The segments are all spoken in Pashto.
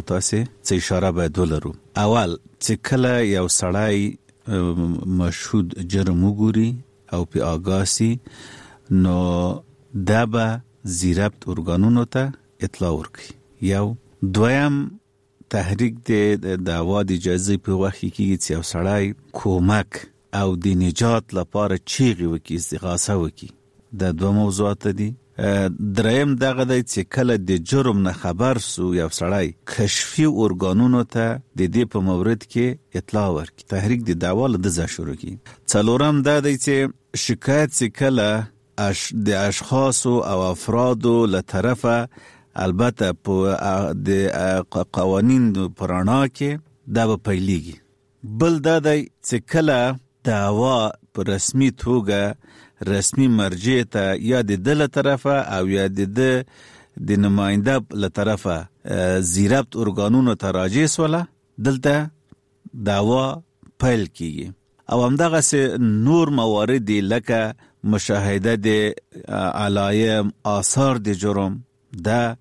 تاسې څه اشاره باید ولرو. اول چې کله یو سړی مشهود جرم وګوري او په آگاسی نو دا به زیربط ارگانونو ته اطلاع ورکړي. یو دویم تحریک د دعوا د اجازه په وخت کې چې یو سړی کومک او د نجات لپاره چیغې وکړي، استغاثه وکړي. دا دوه موضوعات دي. دریم دغه دی چې کله د جرم نه خبر سو یو سړی کشفي ارگانونو ته د دې په مورد کې اطلاع ورکړي، تحریک د دعوا له دځه شروع کړي. څلورم دا دی چې شکایت چې کله د اشخاصو او افرادو له طرفه البته په د قوانین پرانا کې دا به پیلیږي. بل دا دی چې کله دعوا په رسمي توګه رسمي مرجع ته یا د دل طرفه او یا د نماینده له طرفه زیربط ارگانونو ته راجع سوله، دلته دعوا پیل کیږي. او همدغه سه نور موارد لکه مشاهده د علایم، آثار د جرم دا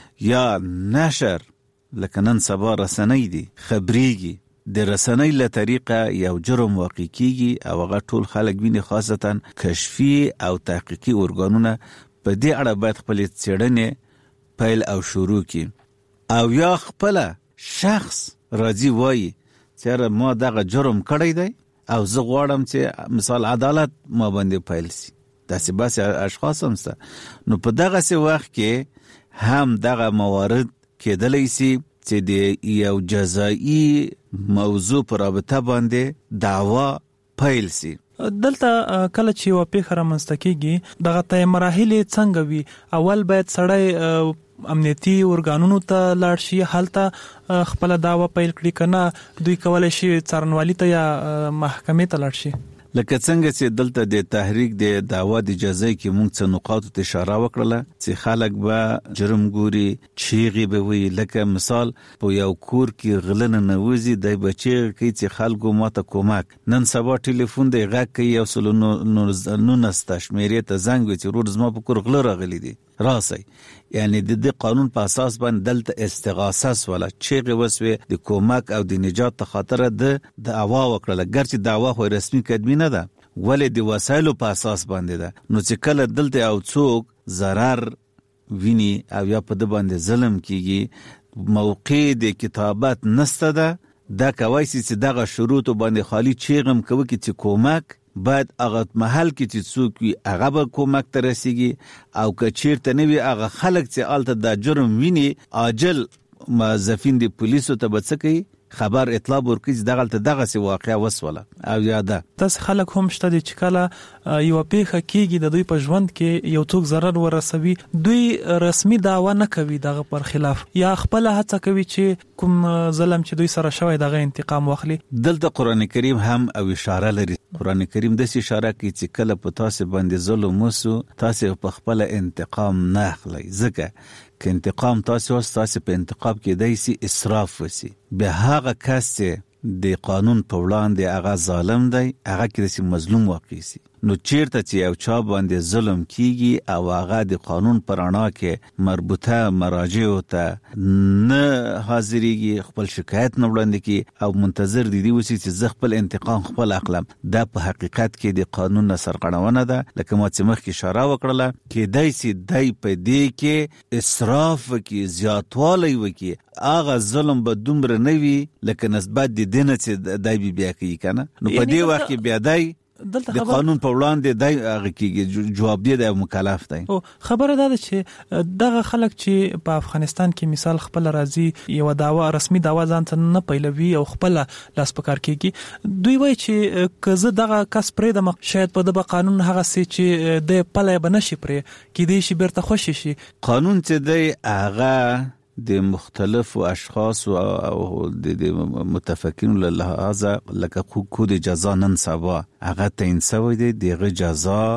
یا نشر لکه نن سبا رسنۍ دي خبریږي، د رسنۍ له طریقه یو جرم واقع کیږي او هغه ټول خلک ویني، خاصتا کشفي او تحقیقي ارگانونه په دې اړه باید خپل څېړنې پیل او شروع کړي. او یا خپل شخص راځي وایي چې ما دغه جرم کړی دی او زه غواړم چې مثال عدالت ما باندې پیل سي. داسې باسې اشخاص هم سته. نو په دغه سي وخت کې هم دغه موارد کېدلی سي چې د یو جزایی موضوع پر رابطه باندې دعوا پیل سي. دلته کله چې یو پیښه رامنځته کیږي دغه ته مراحل څنګه وي؟ اول باید سړی امنیتي ارګانونو ته لاړ شي، هلته خپل دعوا پیل کړي، کنه دوی کولای شي څارنوالي ته یا محکمې ته لاړ شي. لکه څنګه چې دلته د تحریک د دعوا د اجازه کې موږ څه نقاط ته اشاره وکړه چې خلک به جرم ګوري، چیغې به وي. لکه مثال په یو کور کې غلنه نوځي، د بچی کې چې خلکو ماته کومک. نن سبا ټلیفون دی غږ کوي، یو سل نو نسته شمیرې ته زنګ وي چې ورور زما په کور غله راغلي دي راسي. یعنی د قانون په اساس باندې دلته استغاثه ولا چیغې وسوي د کومک او د نجات ته خاطر د دعوا وکړه. ګرچې دعوا خو رسمي کدمي نه ده ولې د وسایلو په اساس باندې ده. نو چې کله دلته او څوک ضرر ویني او یا په د باندې ظلم کیږي، موقع د کتابت نسته ده، دا کوي چې دغه شروط باندې خالی چیغم کوي چې کومک باید هغه محل کې چې څوک وي هغه به کومک ته رسیږي. او که چیرته نه وي هغه خلک چې الته د جرم ویني عاجل موظفین د پولیسو ته به څه کوي، خبر اطلاع ورکړي چې دغه څه واقعه وسوله او یاده. تاسو خلک هم شته چې کله یو پیښه کیږي د دوی په ژوند کې یو څوک ضرر ورسوي، دوی رسمي دعوا نه کوي دغه پر خلاف، یا خپل هڅه کوي چې کوم ظلم چې دوی سره شوی دغه انتقام واخلي. دلته قران کریم هم او اشاره لري. قران کریم د اشاره کوي چې کله په تاسو باندې ظلم وسو تاسو په خپل انتقام نه اخلي، ځکه که انتقام تاسو په انتقام کې دایسي اسراف وسی. به هغه کس چې د قانون په وړاندې هغه ظالم دی هغه کې مظلوم واقع سي. نو چیرته چې یو چا باندې ظلم کیږي او هغه د قانون پر اړه کې مربوطه مراجع ته نه حاضرېږي، خپل شکایت نه وړاندې کی او منتظر دي وسی چې ز خپل انتقام خپل اخلم، دا په حقیقت کې د قانون نه سرغړونه ده. لکه ما چې مخکې اشاره وکړله کې دایسي دای په دې کې اسراف کې زیاتوالی وکي، هغه ظلم به دومره نه وي لکه نسبت د دینه چې دای بیا کوي کنه. نو په دې وخت کې بیا دای د قانون په وړاندې دای هغه کې جواب دی د مکلف دی. او خبره ده چې دغه خلک چې په افغانستان کې مثال خپل راځي یو دعوا رسمي دعوا ځان ته نه پیلوي او خپل لاس پکار کوي، دوی وایي چې کزه دغه کس پرې د شاید په دغه قانون هغه سي چې د پله بنشي پرې کې دی شي بیرته خوشي شي. قانون چې دی هغه د مختلفو اشخاص او د متفقین له لحاظه لکه کود جزا نن سبا هغه تعیین شوی دی، دغه جزا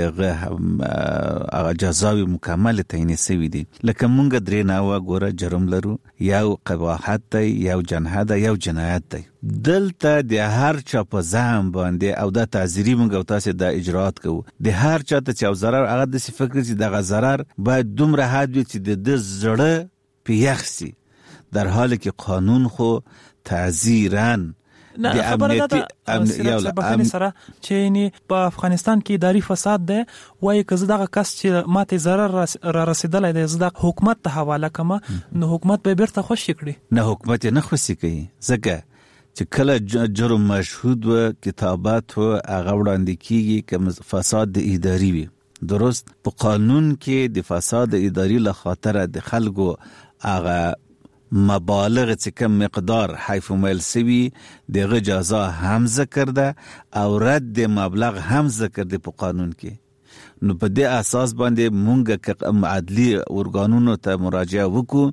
هغه جزاوی مکمل تعیین شوی دی. لکه مونږ درې ناوه ګوره جرم لرو، یو قباحت دی، یو جنایت دی، یو جنایت دی. دلته د هر چا په ځان باندې او د تعزیری مونږ او تاسو د اجرات کوو، د هر چا ته چې او ضرر هغه د فکر چې دغه ضرر باید دومره حد وي چې د زړه پیخ سي، در حالی که قانون خو تعزیراً نه خبره ده بخنه سره چې نه په افغانستان کې اداري فساد ده وایي که زه دغه کس چې ماته ضرر را رسیدلای دی زه د حکومت ته حواله کوم نو حکومت به بیرته خوشی کړي. نه حکومت نه خوشی کوي ځکه چې کله جرم مشهود و کتابات و هغه وړاندې کیږي که فساد د اداري وي. درست په قانون کې د فساد اداري له خاطر د خلکو هغه مبالغ چې کم مقدار حیف ومایل سوي دغه جزا هم ذکر ده او رد مبلغ هم ذکر ده په قانون کې. نو په دې اساس باندې مونږ که عدلي ارګانونو ته مراجعه وکړو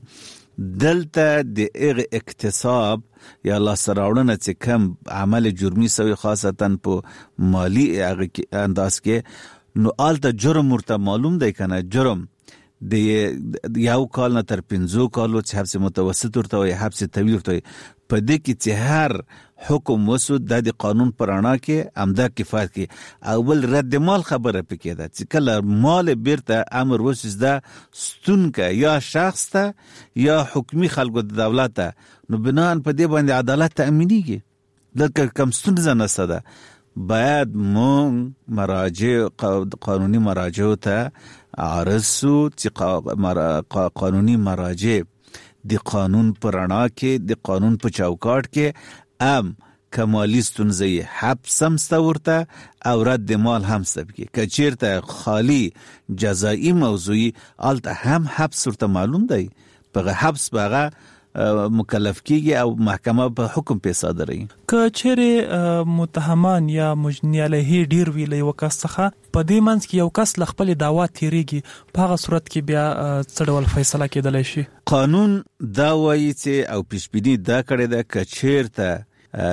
دلته د هغه اکتساب یا لاسراوړنه چې کم عمل جرمي سوي خاصتا په مالی انداز کې نو آلته جرم ورته معلوم دی کنه جرم د یو کال نه تر 5 کالو چې حبس متوسط ورته وي حبس طویل ورته په دې کې چې هر حکم وسود د قانون پرانا کې امدا کفایت کې اول رد مال خبره پکې ده چې کله مال بیرته امر وسوس ده ستون کا یا شخص ته یا حکومي خلکو د دولت ته نو بنان په دې باندې عدالت تأمینیږي لکه کم ستون زنه سده باید مون مراجع قانوني مراجع ته عرضو چې قانوني مراجع د قانون پرانا کې د قانون په چوکاټ کې کمالی ستونزه حبس هم ورته او رد مال هم سبکی که چیرته خالی جزایی موضوعی آلته هم حبس ورته معلوم دی بغه حبس بغه مکلف کیږي او محکمه په حکم په صادري. که چیرې متهمان یا مجنی علیه ډیر ویلې وکاسخه په دې منځ کې یو کس خپل دعوا تیریږي په هغه صورت کې بیا څه ډول فیصله کېدلی شي؟ قانون دا وایي چې او پیشبینی دا کړی ده که چیرته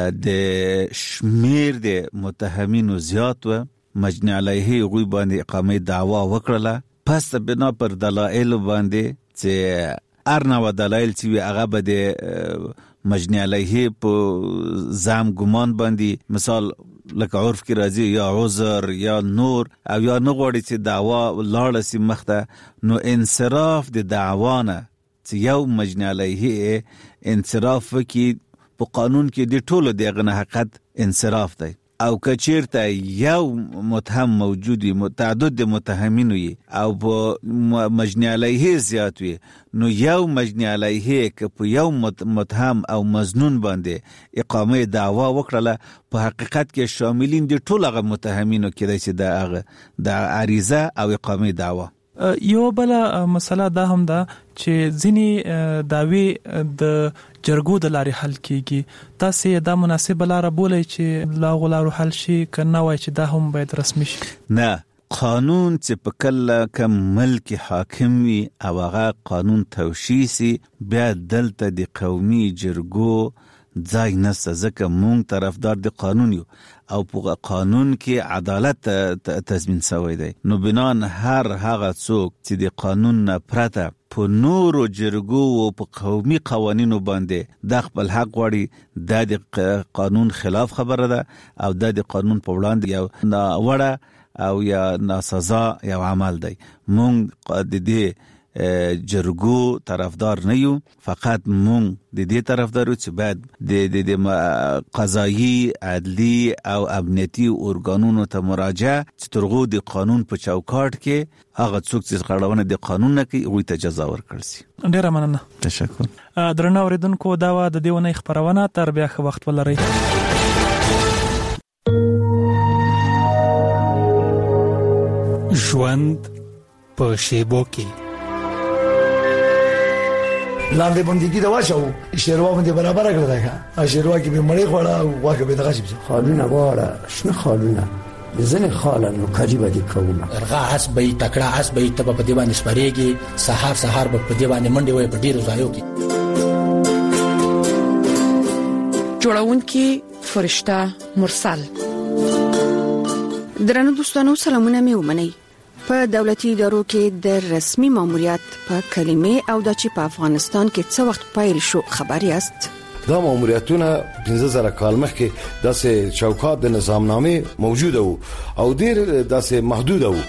د شمیر د متهمینو زیات و مجنی علیه غوی باندې اقامه دعوا وکړه پس بنا پر دلایل باندې چې ارنه دلایل چې هغه به د مجنی علیه په زام ګمان باندې مثال لکه عرف کې راځي یا عذر یا نور او یا نغوړي چې دعوا لاړه سي مخته نو انصراف د دعوانه چې یو مجنی علیه انصراف کې په قانون کې د ټولو دغه نه حقیقت انصراف دی او کچیرته یو متهم موجودی متعدد د متهمین وي او په مجنی علیه زیات وي نو یو مجنی علیه که په یو متهم او مظنون باندې اقامه دعوا وکړه په حقیقت کې شاملین د ټولو متهمینو کې د عریضه او اقامه دعوا. یو بل مسله دا هم ده چې ځینی داوی د جرګو د لارې حل کیږي تاسو دا مناسب لار بولئ چې لا غلارو حل شي کنه وای چې دا هم باید رسمي شي؟ نه قانون چې په کله کم ملک حاکم وي او هغه قانون توشیسي بیا دلته د قومي جرګو ځای نسته ځکه مونږ طرفدار د قانون یو او په قانون کې عدالت تضمین شوی دی نو بنان هر هغه څوک چې د قانون نه پرته په نورو جرګو او په قومي قوانینو باندې د خپل حق غواړي د قانون خلاف خبره ده او د قانون په وړاندې یو ناوړه او یا ناسزا یو عمل دی. مونږ د دې جرګو طرفدار نه یو فقط مونږ د دې طرفدار یو چې باید د قضایي عدلی او امنیتي ارګانونو ته مراجعه چې ترغو د قانون په چوکاټ کې هغه څوک چې خړاونه د قانون نه کوي وي ته جزا ورکړي شي. ډیره مننه. تشکر. درنو اوریدونکو دا و د دیونه خبرونه تر بیا خو وخت ولري. ژوند په شیبو کې لاندې بندګي دا واچو شیروا باندې برابر کړل دا شیروا کې به مړې خوړه او واګه به دغه شي خالونه واړه شنه خالونه ځنه خالونه قریبه دي کومه ارغا اس به تکړه اس به تب په دی باندې سپریږي سحر په دی باندې منډي وي په ډیرو ځایو کې جوړون کې فرشتہ مرسل. درنو دوستانو سلامونه مې ومنئ. په دولتي ادارو کې د رسمي ماموریت په کلمې او د چې په افغانستان کې څه وخت پیل شو خبر یاست؟ دا ماموریتونه 15000 کال مخکې داسې چوکاټ د نظامنامه موجوده وو او ډېر داسې محدود وو.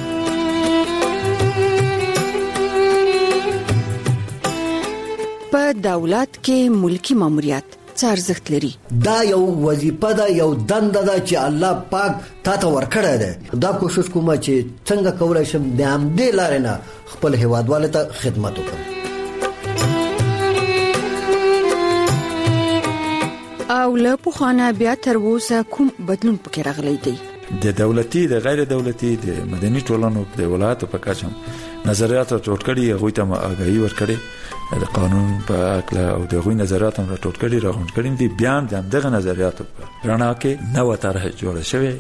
په دولت کې ملکی ماموریت څه ارزښت لري؟ دا یو وظیفه ده، یو دنده ده چې الله پاک تاسو ورکړی ده. دا کوشش کوم چې څنګه کولای شم د همدې لارې نه خپل هیوادوالو ته خدمت وکړم. او له پخوانه بیا تر اوسه کوم بدلون پکې راغلی دی؟ د دولتي، د غیر دولتي، د مدني ټولنو د ولایتو په کچه نظریات راټول کړي، هغوی ته آګاهي ورکړي د قانون په اړه او د هغوی نظریات هم راټول کړي، راغونډ کړي دي. بیا د همدغه نظریاتو په رڼا کې نوې طرح جوړه شوې.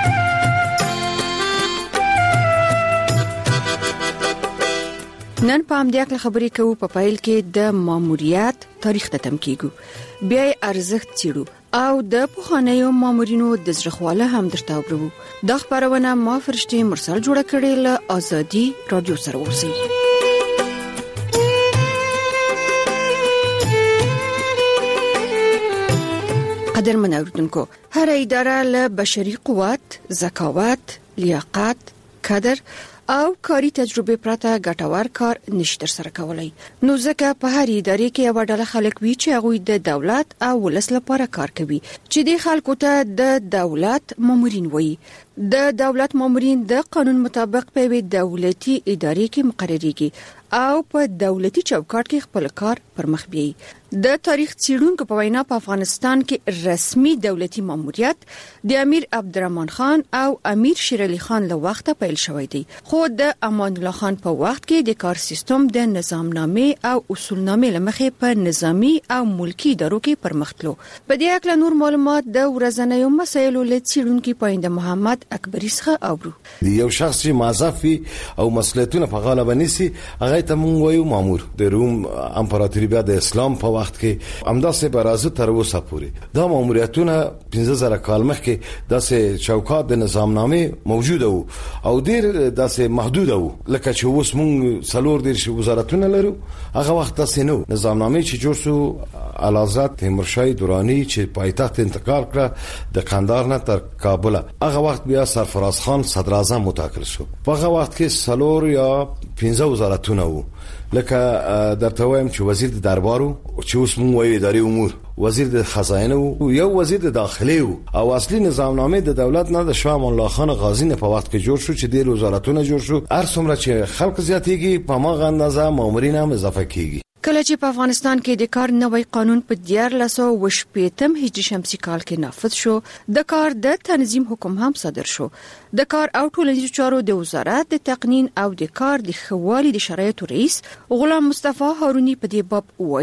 نن په همدې اړه خبرې کوو. په پیل کې د ماموریت تاریخ ته تم کیږو، بیا ارزښت چیرو او د پخوانیو مامورینو د زړخواله هم درته وبرو. د خبرونه ما فرشتي مرسل جوړه کړې له ازادي رادیو سره اوسئ. قدرمن اوریدونکو، هر اداره له بشري قوت، ذکاوت، لیاقت، قدر او کاری تجربه پرته ګټور کار نشي ترسره کولای. نو ځکه په هر ادارې کې یو ډله خلک وي چې هغه د دولت او ولس لپاره کار کوي، چې د خلکو ته د دولت مامورین وایي. د دولت مامورین د قانون مطابق په دولتي ادارې کې مقرریږي او په دولتي چوکاټ کې خپل کار پرمخ بیایي. د تاریخ څېړونکو په وینا په افغانستان کې رسمي دولتي ماموریت د امیر عبدالرحمن خان او امیر شیر علي خان له وخته پیل شوی دی، خو د امان الله خان په وخت کې د کار سیستم د نظامنامې او اصولنامې لمخې په نظامی او ملکی ادارو کې پرمختلو. په دې اړه نور معلومات د ورځنیو مسایلو له څېړونکو پاینده محمد اکبری څخه اورو. یو شخص چې مازافي او مسؤلیتونه په غاړه باندې هغه ته مونږ وایو مامور. د روم امپراتوري بیا د اسلام په وخت کې همداسې برازه تر اوسه پورې دا ماموریتونه 15000 کال مخکې داسې چوکاټ د نظامنامې موجود وو او ډیر داسې محدود وو. لکه چې اوس مونږ څلور ډیر وزارتونه لرو، هغه وخت داسې نو. نظامنامې چې جوړ شو اعلیحضرت تیمورشاه درانی چې پایتخت انتقال کړ د قندهار نه تر کابل، هغه وخت بیا سرفراز خان صدر اعظم متعاقل شو. په هغه وخت کې څلور یا 15 وزارتونه وو. لکه درته وایم چې وزیر د دربارو چې اوس مونږ وایو اداري امور، وزیر د خزانه او یو وزیر د داخلي او اصلي نظامنامې د دولت نه د شاه امان الله خان غازی نه په وخت کې جوړ شو چې د وزارتونو جوړ شو. هر څومره چې خلک زیاتېږي په ماغه اندازه مامورین هم اضافه کیږي. کله چې په افغانستان کې د کار نوی قانون په 1418 هجری شمسي کال کې نافذ شو، د کار د تنظیم حکم هم صادر شو. د کار او ټولنیزو چارو د وزارت د تقنین او د کار د ښه والي د شرایطو رئیس غلام مصطفی هارونی په دې باب